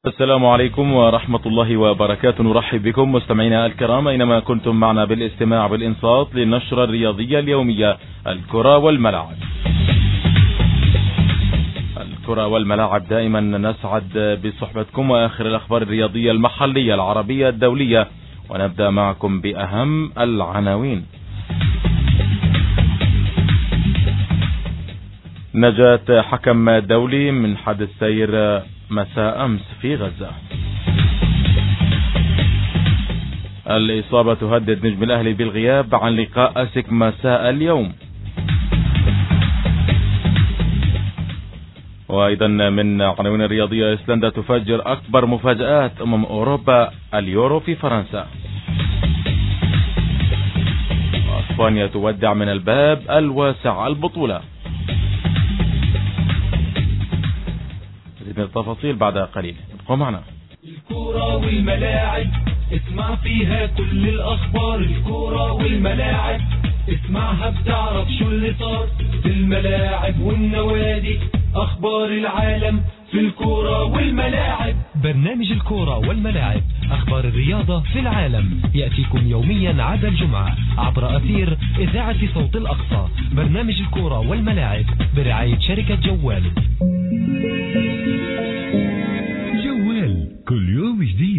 السلام عليكم ورحمة الله وبركاته. نرحب بكم مستمعينا الكرام أينما كنتم معنا بالاستماع بالإنصات للنشرة الرياضية اليومية الكرة والملاعب. الكرة والملاعب دائما نسعد بصحبتكم وآخر الأخبار الرياضية المحلية العربية الدولية، ونبدأ معكم بأهم العناوين. نجاة حكم دولي من حادث سير مساء أمس في غزة. الإصابة تهدد نجم الأهلي بالغياب عن لقاء أسك مساء اليوم. وأيضا من عناوين الرياضية، إيسلندا تفجر أكبر مفاجآت أوروبا اليورو في فرنسا. اسبانيا تودع من الباب الواسع البطولة. التفاصيل بعد قليل، ابقوا معنا. الكرة والملاعب اسمع فيها كل الأخبار. الكرة والملاعب اسمعها بتعرف شو اللي صار في الملاعب والنوادي، أخبار العالم في الكرة والملاعب. برنامج الكرة والملاعب، أخبار الرياضة في العالم، يأتيكم يوميا عدا الجمعة عبر أثير إذاعة صوت الأقصى. برنامج الكرة والملاعب برعاية شركة جوال. جوال كل يوم جديد.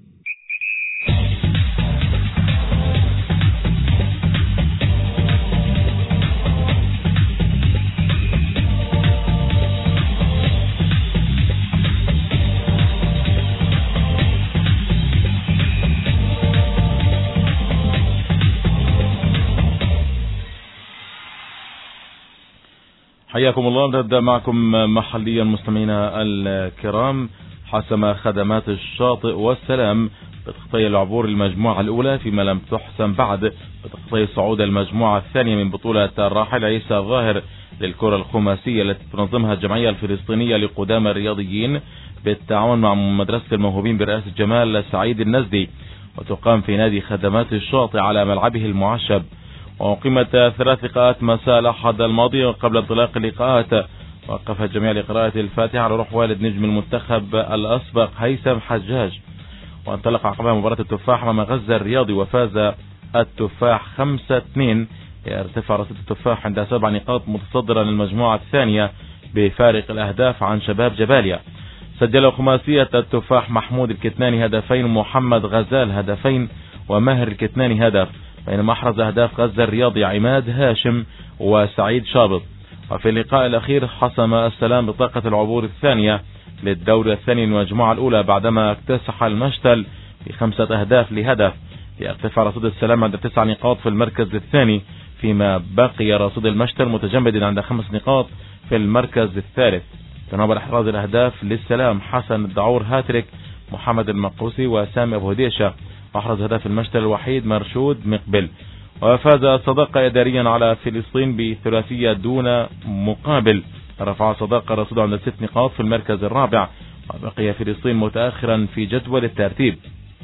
حياكم الله. نبدأ معكم محليا مستمعينا الكرام. حسم خدمات الشاطئ والسلام بتغطية العبور المجموعة الأولى، فيما لم تحسم بعد بتغطية صعود المجموعة الثانية من بطولة الراحل عيسى الظاهر للكرة الخماسية التي تنظمها الجمعية الفلسطينية لقدامى الرياضيين بالتعاون مع مدرسة الموهوبين برئاسة جمال سعيد النزدي، وتقام في نادي خدمات الشاطئ على ملعبه المعشب. وأقيمت 3 لقاءات مساء الأحد الماضي، وقبل انطلاق اللقاءات وقف الجميع لقراءة الفاتحة على روح والد نجم المنتخب الأسبق هيثم حجاج. وانطلق عقبها مباراة التفاح أمام غزة الرياضي، وفاز التفاح 5-2 ليرتفع رصيد التفاح عند 7 نقاط متصدرا للمجموعة الثانية بفارق الأهداف عن شباب جباليا. سجل خماسية التفاح محمود الكتناني هدفين، ومحمد غزال هدفين، وماهر الكتناني هدف، بينما أحرز أهداف غزة الرياضي عماد هاشم وسعيد شابط. وفي اللقاء الأخير حسم السلام بطاقة العبور الثانية للدور الثاني للمجموعة الأولى بعدما اكتسح المشتل ب5 أهداف لهدف، ليرتفع رصيد السلام عند 9 نقاط في المركز الثاني، فيما بقي رصيد المشتل متجمدا عند 5 نقاط في المركز الثالث. تناول إحراز الأهداف للسلام حسن الدعور هاتريك، محمد المقوسي وسامي أبو هديشة، أحرز هدف المشتل الوحيد مرشود مقبل. وفاز الصداقة إداريا على فلسطين بثلاثية دون مقابل، رفع صداقة رصيده عند 6 نقاط في المركز الرابع، وبقي فلسطين متأخرا في جدول الترتيب.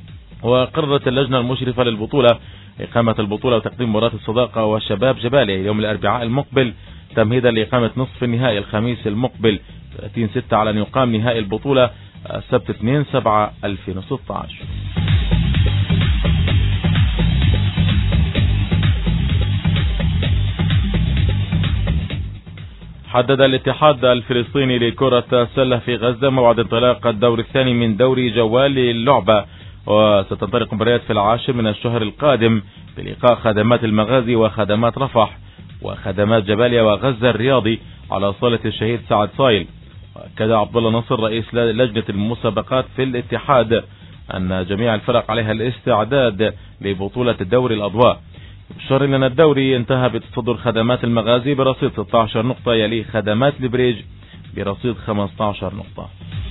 وقررت اللجنة المشرفة للبطولة إقامة البطولة وتقديم مباراة الصداقة وشباب جباليا يوم الأربعاء المقبل، تمهيدا لإقامة نصف النهائي الخميس المقبل 30/6 على أن يقام نهائي البطولة السبت 2/7/2016. حدد الاتحاد الفلسطيني لكرة السلة في غزة موعد انطلاق الدور الثاني من دوري جوال للعبة، وستنطلق مباريات في 10 من الشهر القادم بلقاء خدمات المغازي وخدمات رفح وخدمات جباليا وغزة الرياضي على صالة الشهيد سعد صايل. وأكد عبد الله نصر رئيس لجنة المسابقات في الاتحاد أن جميع الفرق عليها الاستعداد لبطولة الدوري الأضواء. بشار أن الدوري انتهى بتصدر خدمات المغازي برصيد 16 نقطة، يلي خدمات البريج برصيد 15 نقطة.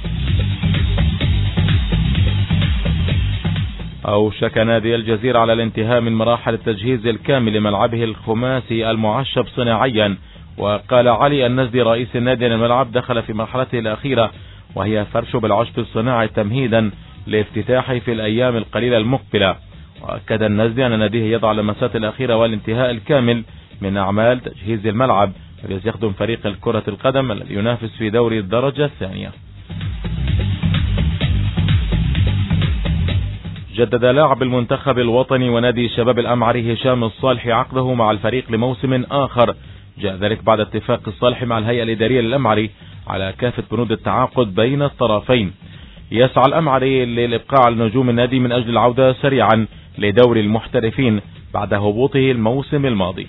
أوشك نادي الجزيرة على الانتهاء من مراحل التجهيز الكامل لملعبه الخماسي المعشب صناعيا. وقال علي النزدي رئيس النادي أن الملعب دخل في مرحلته الأخيرة، وهي فرشه بالعشب الصناعي تمهيدا لافتتاحه في الأيام القليلة المقبلة. وأكد النزدي أن ناديه يضع اللمسات الأخيرة والانتهاء الكامل من أعمال تجهيز الملعب الذي يخدم فريق الكرة القدم الذي ينافس في دوري الدرجة الثانية. جدد لاعب المنتخب الوطني ونادي شباب الأمعري هشام الصالحي عقده مع الفريق لموسم آخر. جاء ذلك بعد اتفاق الصالحي مع الهيئة الإدارية للأمعري على كافة بنود التعاقد بين الطرفين. يسعى الأمعري للإبقاء على نجوم النادي من أجل العودة سريعا لدوري المحترفين بعد هبوطه الموسم الماضي.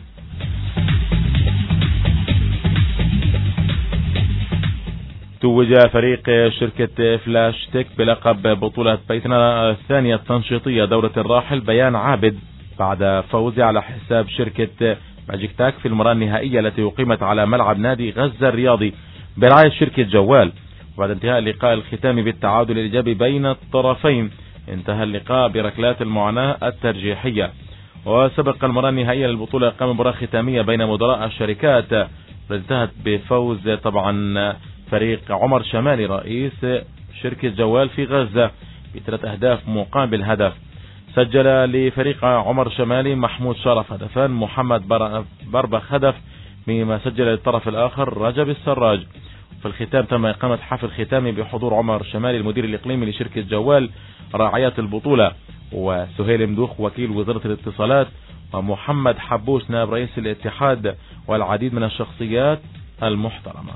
توج فريق شركة فلاش تك بلقب بطولة بيتنا الثانية التنشيطية دورة الراحل بيان عابد بعد فوزه على حساب شركة ماجيك تاك في المباراة النهائية التي أقيمت على ملعب نادي غزة الرياضي برعاية شركة جوال. وبعد انتهاء اللقاء الختامي بالتعادل الإيجابي بين الطرفين، انتهى اللقاء بركلات المعاناة الترجيحية. وسبق المباراة النهائية للبطولة قام مباراة ختامية بين مدراء الشركات انتهت بفوز طبعا فريق عمر شمالي رئيس شركة جوال في غزة ب3 أهداف مقابل هدف. سجل لفريق عمر شمالي محمود شرف هدفان، محمد بربخ هدف، بما سجل للطرف الآخر رجب السراج. في الختام تم إقامة حفل ختامي بحضور عمر شمالي المدير الإقليمي لشركة جوال راعية البطولة، وسهيل مدوخ وكيل وزارة الاتصالات، ومحمد حبوش نائب رئيس الاتحاد، والعديد من الشخصيات المحترمة.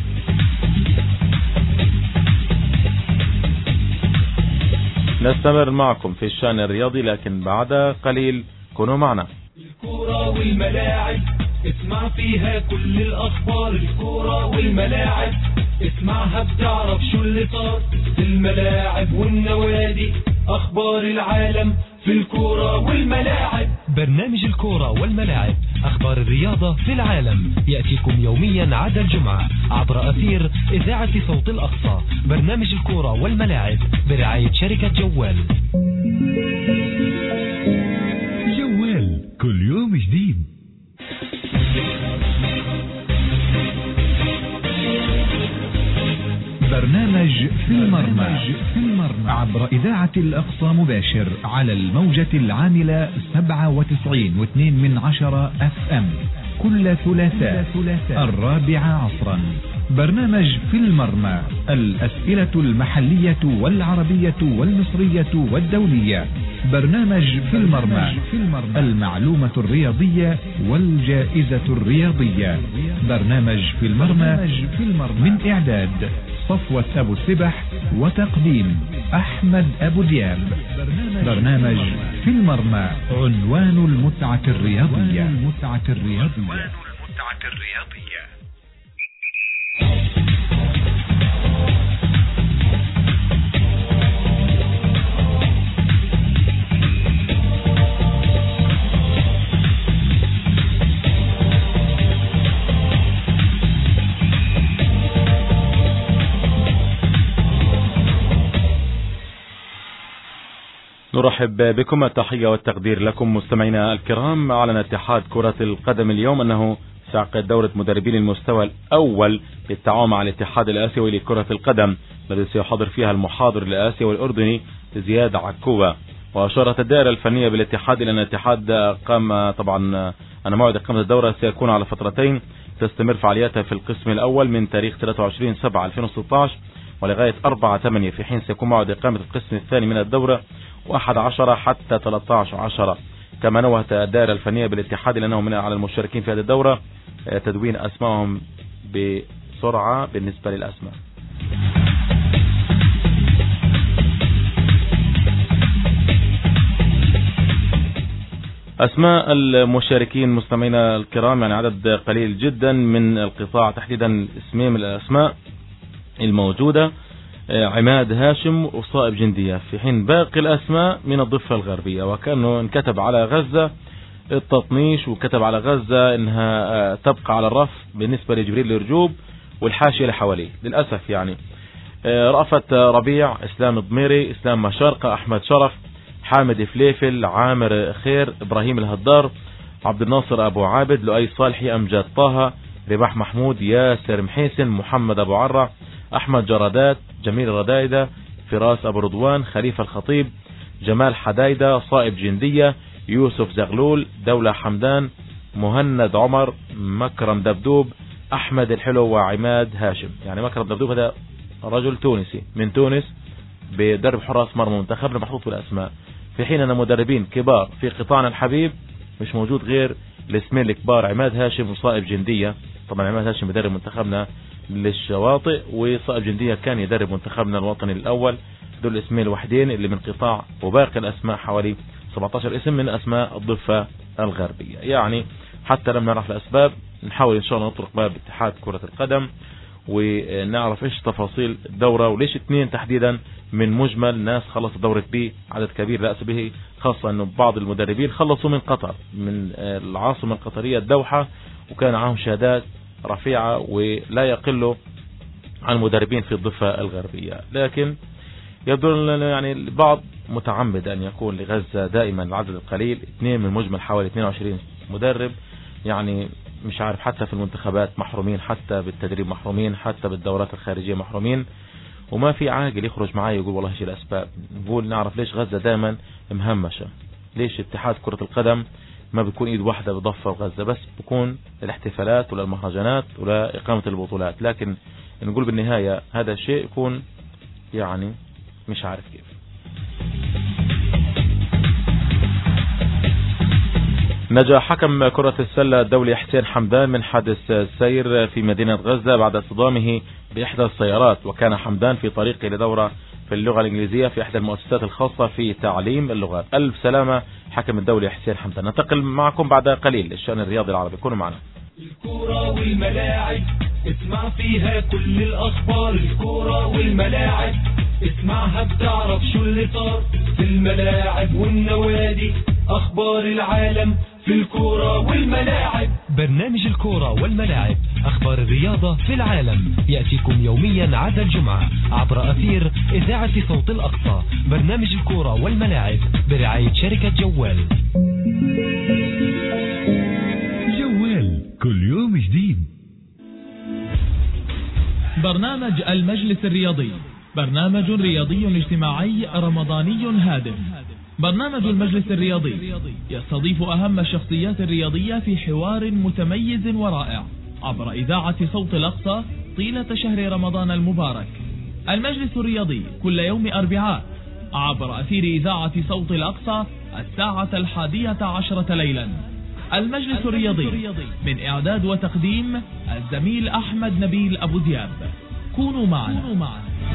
نستمر معكم في الشأن الرياضي لكن بعد قليل كونوا معنا. الكرة والملاعب اسمع فيها كل الأخبار، الكرة والملاعب اسمعها بتعرف شو اللي صار في الملاعب والنوادي، أخبار العالم في الكرة والملاعب. برنامج الكرة والملاعب أخبار الرياضة في العالم يأتيكم يوميا عدا الجمعة عبر أثير إذاعة صوت الأقصى. برنامج الكرة والملاعب برعاية شركة جوال. جوال كل يوم جديد. برنامج في المرمى عبر إذاعة الأقصى مباشر على الموجة العاملة 97.2 FM كل ثلاثاء 4 عصرا. برنامج في المرمى، الأسئلة المحلية والعربية والمصرية والدولية. برنامج في المرمى، المعلومة الرياضية والجائزة الرياضية. برنامج في المرمى من إعداد صفوة أبو السبح وتقديم أحمد أبو دياب. برنامج في المرمى، عنوان المتعة الرياضية. نرحب بكم، التحية والتقدير لكم مستمعينا الكرام. أعلن اتحاد كرة القدم اليوم أنه سيعقد دورة مدربين المستوى الأول بالتعاون مع الاتحاد الآسيوي لكرة القدم، الذي سيحضر فيها المحاضر الآسيوي الأردني زياد عكوبة. وأشارت الدائرة الفنية بالاتحاد إلى أن الاتحاد قام طبعا أن موعد إقامة الدورة سيكون على فترتين، تستمر فعالياتها في القسم الأول من تاريخ 23/7/2016 ولغاية 4/8، في حين سيكون موعد إقامة القسم الثاني من الدورة 11 حتى 13/10. كما نوهت الدائرة الفنية بالاتحاد لأنه من على المشاركين في هذه الدورة تدوين أسمائهم بسرعة بالنسبة للأسماء. أسماء المشاركين مستمعينا الكرام يعني عدد قليل جدا من القطاع، تحديدا اسمين من الأسماء الموجودة: عماد هاشم وصائب جندية، في حين باقي الأسماء من الضفة الغربية. وكأنه انكتب على غزة التطنيش وكتب على غزة انها تبقى على الرف بالنسبة لجبريل الرجوب والحاشية اللي حواليه للأسف. يعني رأفت ربيع، اسلام ضميري، اسلام مشارقة، احمد شرف، حامد فليفل، عامر خير، ابراهيم الهدار، عبد الناصر ابو عابد، لؤي صالحي، امجد طه، رباح محمود، ياسر محيسن، محمد ابو عرة، احمد جرادات، جميل ردايدة، فراس ابو رضوان، خليفة الخطيب، جمال حدايدة، صائب جندية، يوسف زغلول، دولة حمدان، مهند عمر، مكرم دبدوب، احمد الحلو، وعماد هاشم. يعني مكرم دبدوب هذا رجل تونسي من تونس بدرب حراس مرمى منتخبنا محطوط في الاسماء. في حين أن مدربين كبار في قطاعنا الحبيب مش موجود غير الاسمين الكبار، عماد هاشم وصائب جندية. طبعا عماد هاشم يدرب منتخبنا للشواطئ، وصائب جندية كان يدرب منتخبنا الوطني الأول. دول الاسمين الوحيدين اللي من قطاع، وباقي الأسماء حوالي 17 اسم من أسماء الضفة الغربية. يعني حتى لم نعرف الأسباب نحاول إن شاء الله نطرق باب اتحاد كرة القدم ونعرف إيش تفاصيل الدورة، وليش 2 تحديدا من مجمل ناس خلص دورة بي، عدد كبير لا بأس به، خاصة أنه بعض المدربين خلصوا من قطر، من العاصمة القطرية الدوحة، وكان معهم شهادات رفيعة ولا يقل عن مدربين في الضفة الغربية. لكن يبدو يعني البعض متعمد أن يكون لغزة دائما العدد القليل، 2 من مجمل حوالي 22 مدرب. يعني مش عارف، حتى في المنتخبات محرومين، حتى بالتدريب محرومين، حتى بالدورات الخارجية محرومين، وما في عاقل يخرج معي يقول والله ايش الأسباب. نقول نعرف ليش غزة دائما مهمشة، ليش اتحاد كرة القدم ما بيكون ايد واحدة بضفة غزة، بس بيكون الاحتفالات ولا المهرجانات ولا إقامة البطولات. لكن نقول بالنهاية هذا الشيء يكون يعني مش عارف كيف. نجا حكم كرة السلة الدولي حسين حمدان من حادث سير في مدينة غزة بعد اصطدامه بإحدى السيارات، وكان حمدان في طريقه لدورة في اللغة الإنجليزية في إحدى المؤسسات الخاصة في تعليم اللغات. ألف سلامة حكم الدولي حسين حمدان. ننتقل معكم بعد قليل للشأن الرياضي العربي، كونوا معنا. الكرة والملاعب اسمع فيها كل الأخبار، الكرة والملاعب اسمعها بتعرف شو اللي صار في الملاعب والنوادي، أخبار العالم في الكرة والملاعب. برنامج الكرة والملاعب، أخبار الرياضة في العالم، يأتيكم يوميا عدا الجمعة عبر أثير إذاعة صوت الأقصى. برنامج الكرة والملاعب برعاية شركة جوال. جوال كل يوم جديد. برنامج المجلس الرياضي، برنامج رياضي اجتماعي رمضاني هادف. برنامج المجلس الرياضي يستضيف أهم الشخصيات الرياضية في حوار متميز ورائع عبر إذاعة صوت الأقصى طيلة شهر رمضان المبارك. المجلس الرياضي كل يوم أربعاء عبر أثير إذاعة صوت الأقصى 11:10 ليلا. المجلس الرياضي من إعداد وتقديم الزميل أحمد نبيل أبو دياب. كونوا معنا.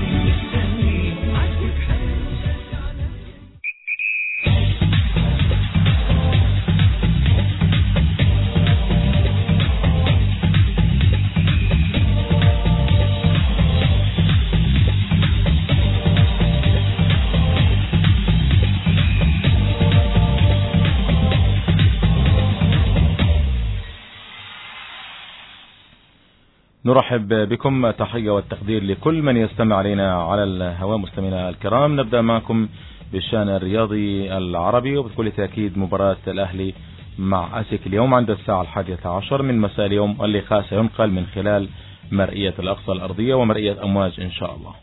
نرحب بكم، تحية والتقدير لكل من يستمع علينا على الهواء. مستمعينا الكرام، نبدأ معكم بالشأن الرياضي العربي، وبكل تأكيد مباراة الأهلي مع أسك اليوم عند الساعة 11 من مساء اليوم. اللقاء سينقل من خلال مرئية الأقصى الأرضية ومرئية أمواج إن شاء الله.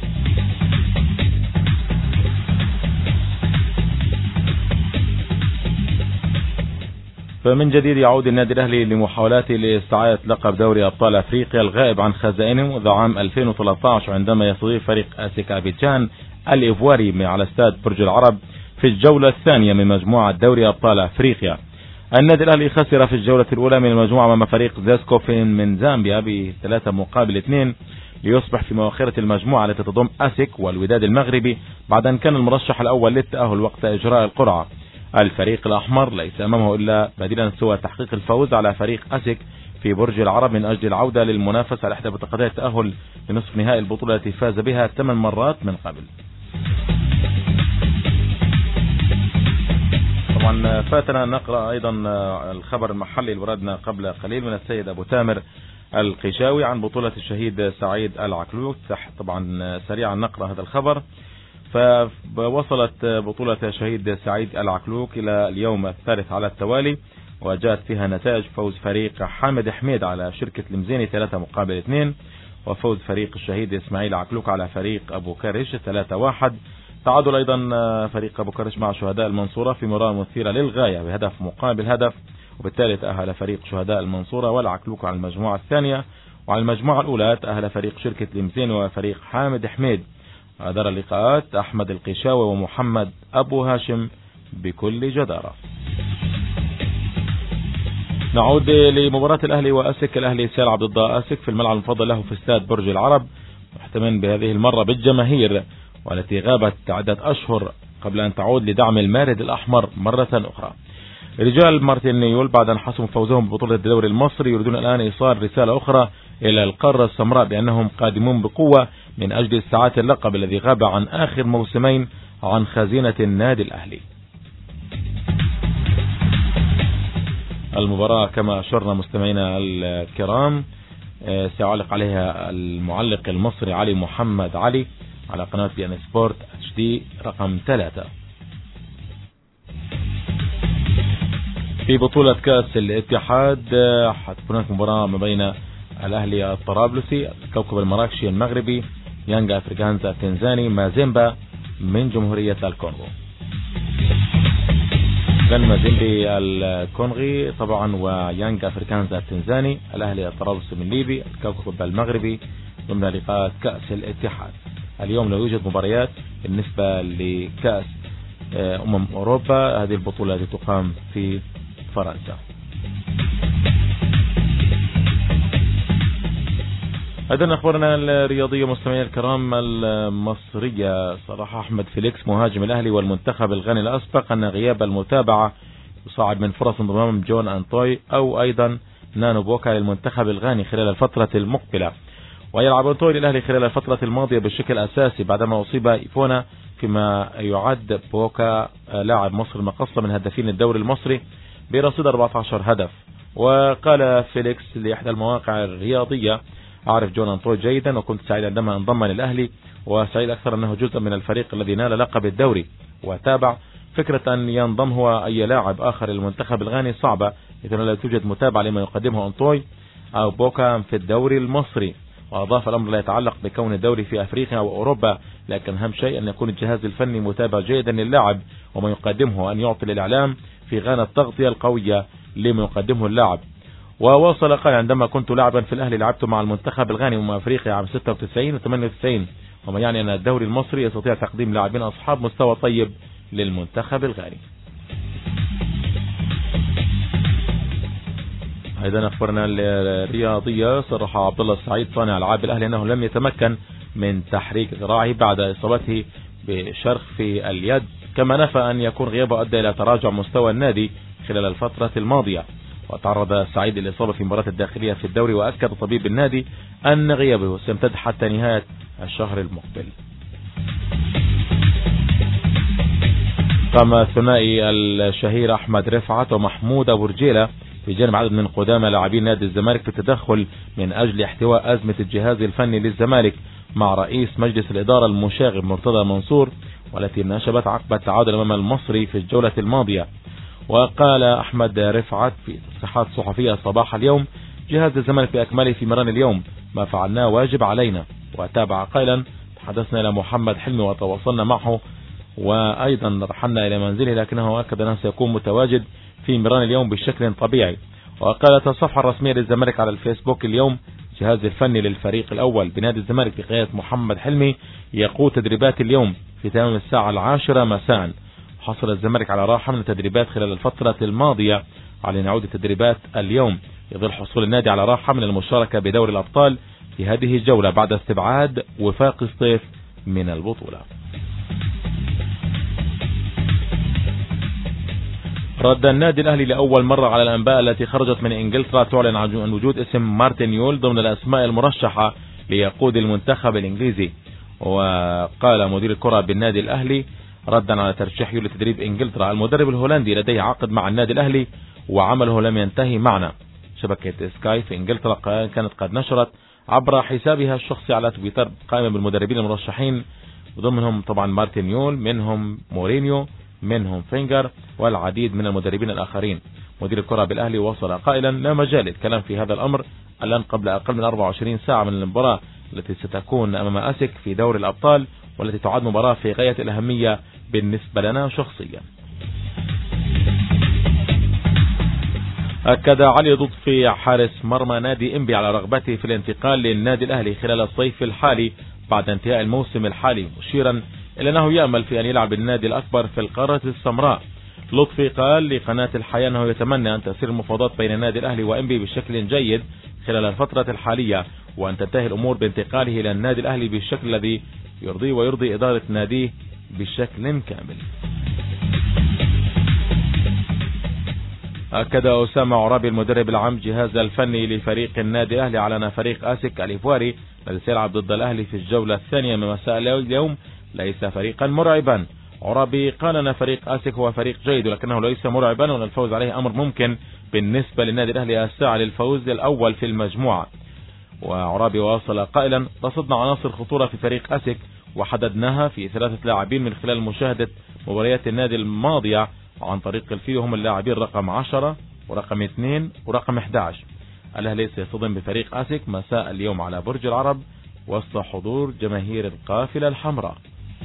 فمن جديد يعود النادي الأهلي لمحاولاته لاستعادة لقب دوري أبطال أفريقيا الغائب عن خزائنه منذ عام 2013 عندما يستضيف فريق أسك أبيجان الإيفواري على استاد برج العرب في الجولة الثانية من مجموعة دوري أبطال أفريقيا. النادي الأهلي خسر في الجولة الأولى من المجموعة أمام فريق زاسكوفين من زامبيا ب3-2 ليصبح في مؤخرة المجموعة التي تضم أسك والوداد المغربي بعد أن كان المرشح الأول للتأهل وقت إجراء القرعة. الفريق الأحمر ليس أمامه إلا بديلا سوى تحقيق الفوز على فريق أسك في برج العرب من أجل العودة للمنافسة على إحدى بطاقتي التأهل لنصف نهائي البطولة التي فاز بها 8 مرات من قبل. طبعا فاتنا نقرأ أيضا الخبر المحلي اللي وردنا قبل قليل من السيد أبو تامر القشاوي عن بطولة الشهيد سعيد العكلوك. طبعا سريعا نقرأ هذا الخبر. فوصلت بطولة شهيد سعيد العكلوك إلى اليوم الثالث على التوالي، وجاءت فيها نتائج فوز فريق حامد حميد على شركة المزيني 3-2، وفوز فريق الشهيد إسماعيل عكلوك على فريق أبو كرش 3-1. تعادل أيضا فريق أبو كرش مع شهداء المنصورة في مباراة مثيرة للغاية بهدف مقابل هدف، وبالتالي تأهل فريق شهداء المنصورة والعكلوك على المجموعة الثانية. وعلى المجموعة الأولى تأهل فريق شركة المزيني وفريق حامد حميد أدار اللقاءات أحمد القشاوي ومحمد أبو هاشم بكل جدارة. نعود لمباراة الأهلي وأسك. الأهلي سيلعب ضد أسك في الملعب المفضل له في استاد برج العرب، محتمل بهذه المرة بالجماهير والتي غابت عدة أشهر قبل أن تعود لدعم المارد الأحمر مرة أخرى. رجال مارتن نيول بعد أن حسموا فوزهم ببطولة الدوري المصري يريدون الآن إيصال رسالة أخرى إلى القارة السمراء بأنهم قادمون بقوة من أجل استعادة اللقب الذي غاب عن آخر موسمين عن خزينة النادي الأهلي. المباراة كما أشرنا مستمعينا الكرام سيعلق عليها المعلق المصري علي محمد علي على قناة بي ان سبورت HD رقم 3. في بطولة كأس الاتحاد حتكون هناك مباراة ما بين الأهلي الطرابلسي الكوكب المراكشي المغربي يانج أفريكانزا التنزاني مازيمبا من جمهورية الكونغو. مازيمبي الكونغي طبعا ويانج أفريكانزا التنزاني. الأهلي الطرابلسي من ليبي الكوكب المغربي ضمن لقاءات كأس الاتحاد. اليوم لا يوجد مباريات بالنسبة لكأس أوروبا، هذه البطولة التي تقام في فرنسا. أيضا أخبارنا الرياضية مستمعينا الكرام المصرية. صرح أحمد فيليكس مهاجم الأهلي والمنتخب الغاني الأسبق أن غياب المتابعة يصعب من فرص انضمام جون أنطوي أو أيضا نانو بوكا للمنتخب الغاني خلال الفترة المقبلة. ويلعب أنطوي للأهلي خلال الفترة الماضية بشكل أساسي بعدما أصيب إيفونا، فيما يعد بوكا لاعب مصر المقصة من هدافين الدوري المصري برصيد 14 هدف. وقال فيليكس لإحدى المواقع الرياضية: أعرف جون أنطوي جيدا وكنت سعيد عندما انضم للأهلي وسعيد أكثر أنه جزء من الفريق الذي نال لقب الدوري. وتابع: فكرة أن ينضم هو أي لاعب آخر للمنتخب الغاني صعبة إذا لا توجد متابعة لما يقدمه أنطوي أو بوكا في الدوري المصري. وأضاف: الأمر لا يتعلق بكون الدوري في أفريقيا أو أوروبا، لكن أهم شيء أن يكون الجهاز الفني متابع جيدا للاعب وما يقدمه، وأن يعطي للإعلام في غانا التغطية القوية لما يقدمه اللاعب. وواصل قال: عندما كنت لاعبا في الأهلي لعبت مع المنتخب الغاني ومع أفريقيا عام 96 و 98، وما يعني أن الدوري المصري يستطيع تقديم لاعبين أصحاب مستوى طيب للمنتخب الغاني. أيضا أخبرنا الرياضية. صرح عبد الله السعيد صانع ألعاب الأهلي أنه لم يتمكن من تحريك ذراعه بعد إصابته بشرخ في اليد، كما نفى أن يكون غيابه أدى إلى تراجع مستوى النادي خلال الفترة الماضية. وتعرض سعيد للإصابة في مباراة الداخلية في الدوري، وأكد طبيب النادي أن غيابه سيمتد حتى نهاية الشهر المقبل. قام الثنائي الشهير أحمد رفعت ومحمود أبو رجيلة بجانب عدد من قدامى لاعبين نادي الزمالك في التدخل من أجل احتواء أزمة الجهاز الفني للزمالك مع رئيس مجلس الإدارة المشاغب مرتضى منصور، والتي نشبت عقب التعادل أمام المصري في الجولة الماضية. وقال أحمد رفعت في تصريحات صحفية صباح اليوم: جهاز الزمالك بأكمله في مران اليوم، ما فعلناه واجب علينا. وتابع قائلا: تحدثنا إلى محمد حلمي وتواصلنا معه وأيضا رحلنا إلى منزله، لكنه أكد أنه سيكون متواجد في مران اليوم بشكل طبيعي. وقالت الصفحة الرسمية للزمالك على الفيسبوك اليوم: جهاز الفني للفريق الأول بنادي الزمالك بقيادة محمد حلمي يقود تدريبات اليوم في تمام الساعة 10 مساء. حصل الزمالك على راحة من التدريبات خلال الفترة الماضية على نعود التدريبات اليوم، يظل حصول النادي على راحة من المشاركة بدوري الأبطال في هذه الجولة بعد استبعاد وفاق الصيف من البطولة. رد النادي الأهلي لأول مرة على الأنباء التي خرجت من إنجلترا تعلن عن وجود اسم مارتن نيول ضمن الأسماء المرشحة ليقود المنتخب الإنجليزي. وقال مدير الكرة بالنادي الأهلي ردا على ترشيحه لتدريب إنجلترا: المدرب الهولندي لديه عقد مع النادي الأهلي وعمله لم ينتهي معنا. شبكة سكاي في إنجلترا كانت قد نشرت عبر حسابها الشخصي على تويتر قائمة بالمدربين المرشحين، وضمنهم طبعا مارتن نيول، منهم مورينيو، منهم فينجر، والعديد من المدربين الآخرين. مدير الكرة بالأهلي وصل قائلا: لا مجال للكلام في هذا الأمر الآن قبل أقل من 24 ساعة من المباراة التي ستكون أمام أسك في دوري الأبطال، والتي تعد مباراة في غاية الأهمية بالنسبة لنا شخصيا. أكد علي لطفي حارس مرمى نادي إنبي على رغبته في الانتقال للنادي الأهلي خلال الصيف الحالي بعد انتهاء الموسم الحالي، مشيرا إلى أنه يأمل في أن يلعب النادي الأكبر في القارة السمراء. لطفي قال لقناة الحياة أنه يتمنى أن تسير المفاوضات بين النادي الأهلي وإنبي بشكل جيد خلال الفترة الحالية، وأن تنتهي الأمور بانتقاله إلى النادي الأهلي بالشكل الذي يرضيه ويرضي إدارة ناديه بشكل كامل. أكد أسامة عرابي المدرب العام جهاز الفني لفريق النادي الأهلي على أن فريق آسك الإيفواري الذي سيلعب ضد الأهلي في الجولة الثانية من مساء اليوم ليس فريقا مرعبا. عرابي قال أن فريق آسك هو فريق جيد ولكنه ليس مرعبا، وأن الفوز عليه أمر ممكن بالنسبة للنادي الأهلي الساعة للفوز الأول في المجموعة. وعرابي واصل قائلا: رصدنا عناصر خطورة في فريق آسك وحددناها في 3 لاعبين من خلال مشاهدة مباريات النادي الماضية عن طريق الفيديو، هم اللاعبين رقم 10 ورقم 2 ورقم 11. الأهلي سيصطدم بفريق آسك مساء اليوم على برج العرب وسط حضور جماهير القافلة الحمراء.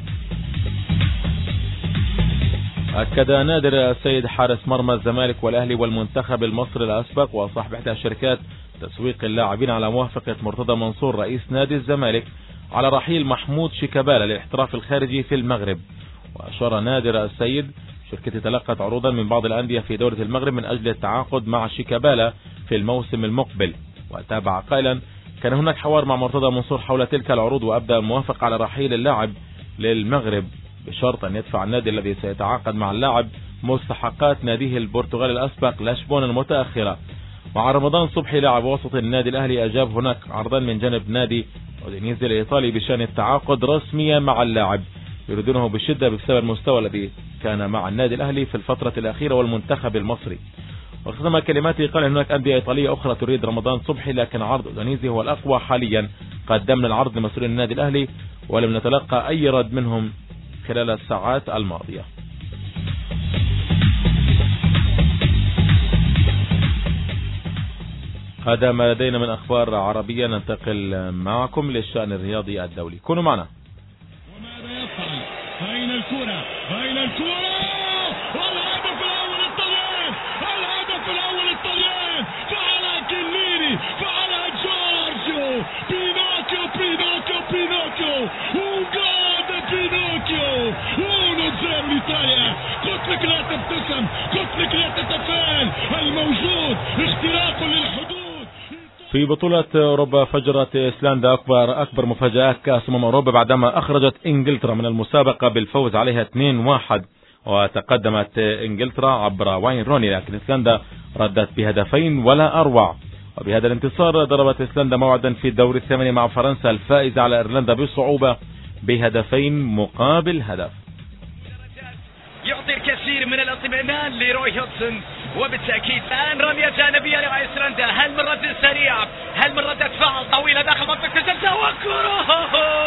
أكد نادر السيد حارس مرمى الزمالك والأهلي والمنتخب المصري الأسبق وصاحب إحدى شركات تسويق اللاعبين على موافقة مرتضى منصور رئيس نادي الزمالك على رحيل محمود شيكابالا للاحتراف الخارجي في المغرب. وأشار نادر السيد: شركتي تلقت عروضا من بعض الأندية في دورة المغرب من أجل التعاقد مع شيكابالا في الموسم المقبل. وتابع قائلا: كان هناك حوار مع مرتضى منصور حول تلك العروض، وأبدأ الموافقة على رحيل اللاعب للمغرب بشرط أن يدفع النادي الذي سيتعاقد مع اللاعب مستحقات ناديه البرتغالي الأسبق لشبون المتأخرة. مع رمضان صبحي لاعب وسط النادي الأهلي أجاب هناك عرضا من جانب نادي أودينيزي الإيطالي بشأن التعاقد رسميا مع اللاعب، يريدونه بشدة بسبب المستوى الذي كان مع النادي الأهلي في الفترة الأخيرة والمنتخب المصري. وختم كلماته قال: هناك أندية إيطالية أخرى تريد رمضان صبحي، لكن عرض أودينيزي هو الأقوى حاليا. قدمنا العرض لمسؤولين النادي الأهلي ولم نتلقى أي رد منهم خلال الساعات الماضية. هذا ما لدينا من أخبار عربية. ننتقل معكم للشأن الرياضي الدولي، كونوا معنا. وماذا يفعل؟ أين الكرة؟ أين الكرة؟ والهدف الأول الطليان! الهدف الأول الطليان! فعلها كليني، فعلها جورجيو بينوكيو بينوكيو بينوكيو وقاد بينوكيو 1-0 لإيطاليا. قلت لك لا تبتسم، قلت لك لا تتفائل، الموجود اختراق للحدود. في بطولة أوروبا فجرت إيسلندا أكبر مفاجآت كأس أوروبا بعدما أخرجت إنجلترا من المسابقة بالفوز عليها 2-1، وتقدمت إنجلترا عبر واين روني، لكن إيسلندا ردت بهدفين ولا أروع. وبهذا الانتصار ضربت إيسلندا موعدا في الدور الثامن مع فرنسا الفائزة على إيرلندا بصعوبة بهدفين مقابل هدف. يعطي الكثير من الاطمئنان لروي هودسون، وبالتأكيد الآن رمية جانبية لأيسلندا. هل من رد سريع؟ هل من ردة فعل طويلة داخل منطقة الجزاء؟ وكرة!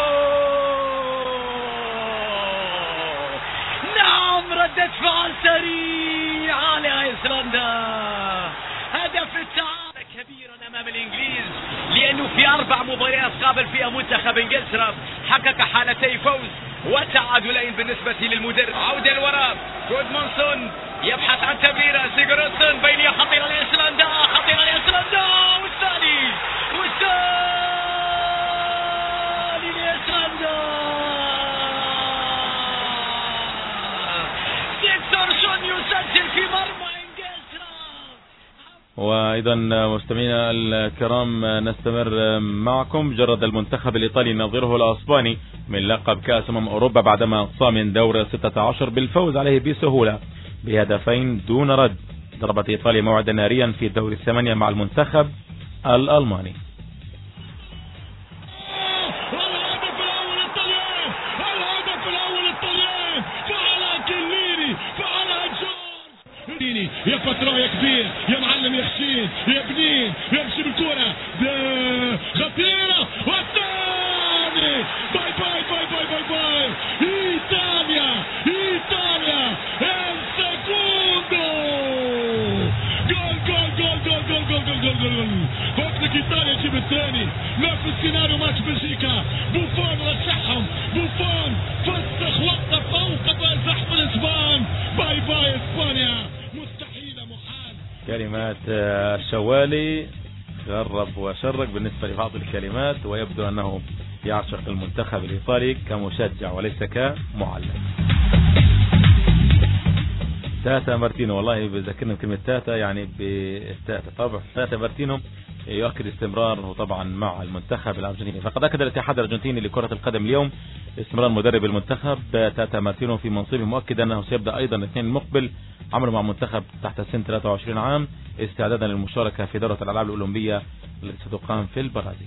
نعم، ردة فعل سريعة لأيسلندا. هدف التعادل كبيرا أمام الإنجليز، لأنه في 4 مباريات قابل فيها منتخب إنجلترا حقق حالتي فوز وتعادلين بالنسبة للمدرب. عودة الوراء، جودمونسون يبحث عن تمريرة، سيغورسون بينية خطيرة لأيسلندا، خطيرة لأيسلندا، والثاني لأيسلندا. سيكسورسون يسجل في مرمى إنجلترا. وأيضا مستمعينا الكرام نستمر معكم. جرد المنتخب الإيطالي نظيره الأسباني من لقب كأس أوروبا بعدما أقصى من دور 16 بالفوز عليه بسهولة بهدفين دون رد. ضربت إيطاليا موعدا ناريا في الدور الثمانية مع المنتخب الألماني. يا فترة يا كبير يا معلم يا حسين يا بنين يمشي بالكرة خطيرة، والثاني باي باي باي باي باي باي. إيطاليا السكوندو جول جول جول جول جول جول جول جول جول. قلت لك إيطاليا تجيب الثاني. نفس السيناريو ماتش بلجيكا، بوفون رشحهم، بوفون فسخ وقف فوق زحف الإسبان. باي باي إسبانيا، مستحيل محال. كلمات الشوالي غرب وشرق بالنسبة لبعض الكلمات، ويبدو أنه يعشق المنتخب الإيطالي كمشجع وليس كمعلق. تاتا مارتينو، والله بذكرنا بكلمة تاتا يعني بالتاتا طبعا. تاتا مارتينو يؤكد استمراره طبعا مع المنتخب الأرجنتيني. فقد أكد الاتحاد الأرجنتيني لكرة القدم اليوم استمرار مدرب المنتخب تاتا مارتينو في منصبه، مؤكدا أنه سيبدأ أيضا الاثنين المقبل عمله مع منتخب تحت سن 23 عام استعدادا للمشاركة في دورة الألعاب الأولمبية التي ستقام في البرازيل.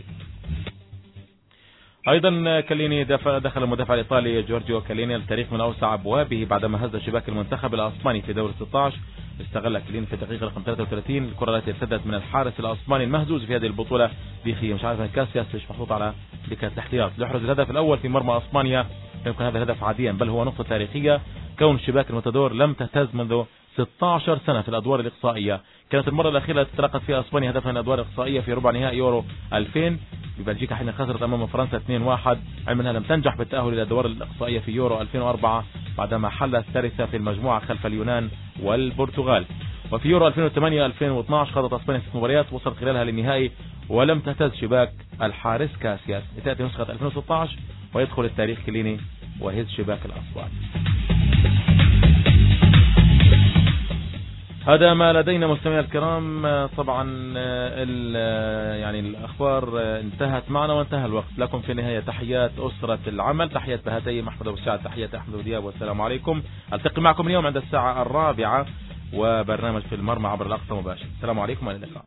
أيضا كاليني دخل المدافع الإيطالي جورجيو كاليني التاريخ من أوسع أبوابه بعدما هز شباك المنتخب الأسباني في دور 16. استغل كاليني في الدقيقة رقم 33 الكرة التي ارتدت من الحارس الأسباني المهزوز في هذه البطولة بخيم، مش عارف كاسياس مش محطوط على دكة الاحتياط، ليحرز الهدف الأول في مرمى أسبانيا. يمكن هذا الهدف عاديا بل هو نقطة تاريخية، كون الشباك المتدور لم تهتز منذ 16 سنة في الأدوار الإقصائية. كانت المرة الأخيرة التي تلقت فيها أسبانيا هدفها من الأدوار الإقصائية في ربع نهائي يورو 2000 ببلجيكا حين خسرت أمام فرنسا 2-1، علما أنها لم تنجح بالتأهل إلى الأدوار الإقصائية في يورو 2004 بعدما حلت ثالثة في المجموعة خلف اليونان والبرتغال. وفي يورو 2008-2012 خاضت أسبانيا 6 مباريات وصلت خلالها للنهائي ولم تهتز شباك الحارس كاسياس. تأتي نسخة 2016 ويدخل التاريخ كليني وهز شباك الأصوات. هذا ما لدينا مستمعينا الكرام. طبعا يعني الأخبار انتهت معنا وانتهى الوقت. لكم في النهاية تحيات أسرة العمل، تحيات بهاتي محمد أبو سعد، تحيات أحمد أبو دياب، والسلام عليكم. ألتقي معكم اليوم عند الساعة 4 وبرنامج في المرمى عبر الأقصى مباشر. السلام عليكم وإلى اللقاء.